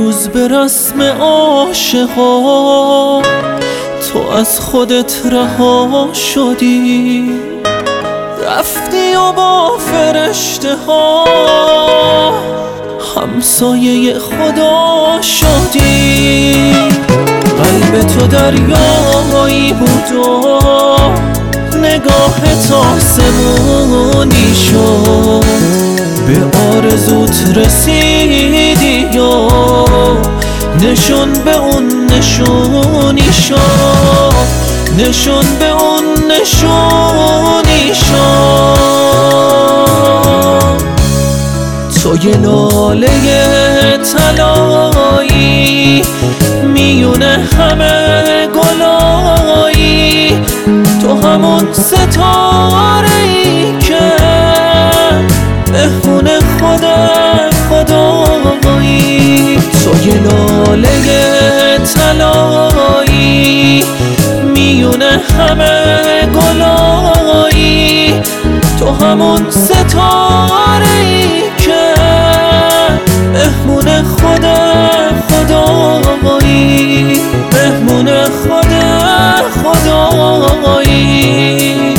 روز به رسم عاشقا تو از خودت رها شدی، رفتی و با فرشته ها همسایه خدا شدی. قلب تو دریایی بود و نگاهت آسمونی شد، به آرزوت رسیدی و نشون به اون نشونی شد، نشون به اون نشونی شد. تو یه لاله طلایی میونه همه گلایی، تو همون ستاره‌ای که مهمون خدایی. تو یه لاله طلایی میونه همه گلایی، تو همون ستاره‌ای که مهمون خدایی، مهمون خدایی.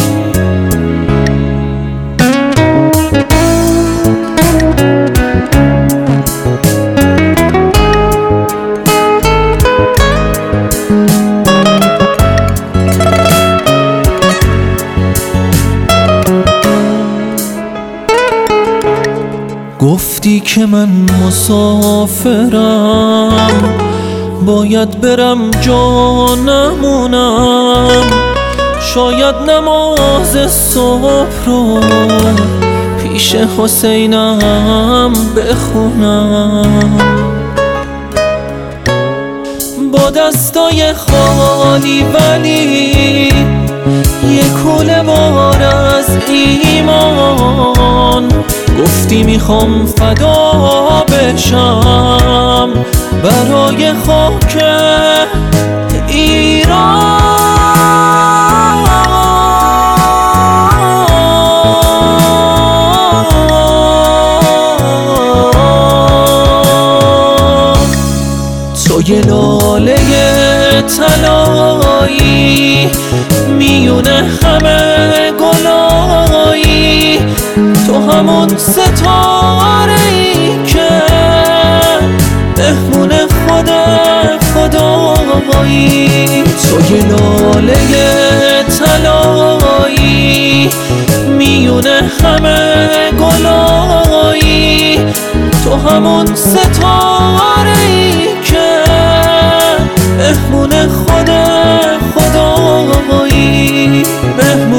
گفتی که من مسافرم، باید برم جا نمونم، شاید نماز صبح رو پیش حسینم بخونم. با دستای خالی ولی یه کوله بار از ایمان، گفتی میخوام فدا بشم برای خاک ایران. تو یه لاله طلایی میونه همه گلایی، تو همون ستاره‌ای که مهمون خدایی. تو یه لاله طلایی میونه همه گلایی، تو همون ستاره‌ای که مهمون خدایی،